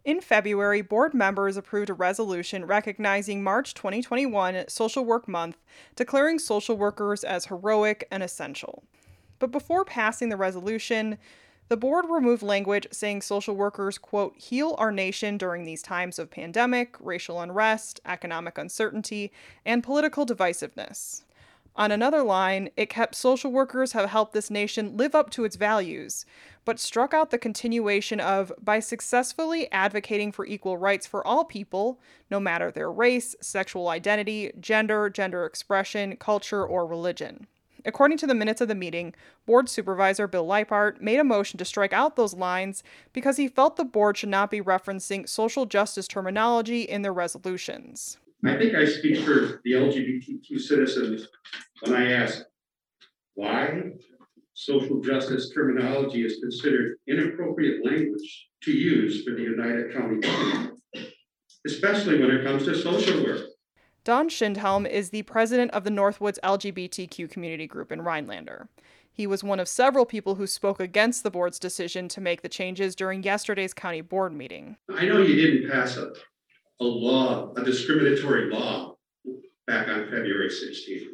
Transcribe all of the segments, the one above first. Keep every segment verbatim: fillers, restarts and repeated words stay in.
In February, board members approved a resolution recognizing March twenty twenty-one Social Work Month, declaring social workers as heroic and essential. But before passing the resolution, the board removed language saying social workers, quote, heal our nation during these times of pandemic, racial unrest, economic uncertainty, and political divisiveness. On another line, it kept social workers have helped this nation live up to its values, but struck out the continuation of by successfully advocating for equal rights for all people, no matter their race, sexual identity, gender, gender expression, culture, or religion. According to the minutes of the meeting, Board Supervisor Bill Leipart made a motion to strike out those lines because he felt the board should not be referencing social justice terminology in their resolutions. I think I speak for the L G B T Q citizens when I ask why social justice terminology is considered inappropriate language to use for the Oneida County government, especially when it comes to social work. Don Schindhelm is the president of the Northwoods L G B T Q community group in Rhinelander. He was one of several people who spoke against the board's decision to make the changes during yesterday's county board meeting. I know you didn't pass a, a law, a discriminatory law back on February sixteenth.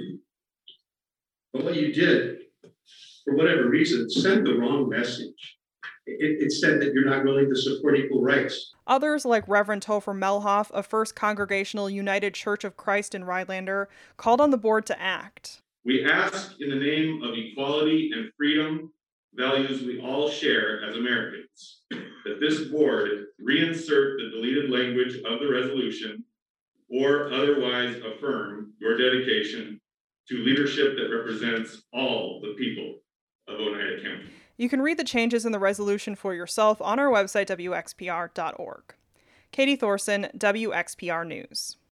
But what you did, for whatever reason, sent the wrong message. It, it said that you're not willing to support equal rights. Others, like Reverend Topher Melhoff of First Congregational United Church of Christ in Rhinelander, called on the board to act. We ask in the name of equality and freedom, values we all share as Americans, that this board reinsert the deleted language of the resolution or otherwise affirm your dedication to leadership that represents all the people of Oneida County. You can read the changes in the resolution for yourself on our website, W X P R dot org. Katie Thorson, W X P R News.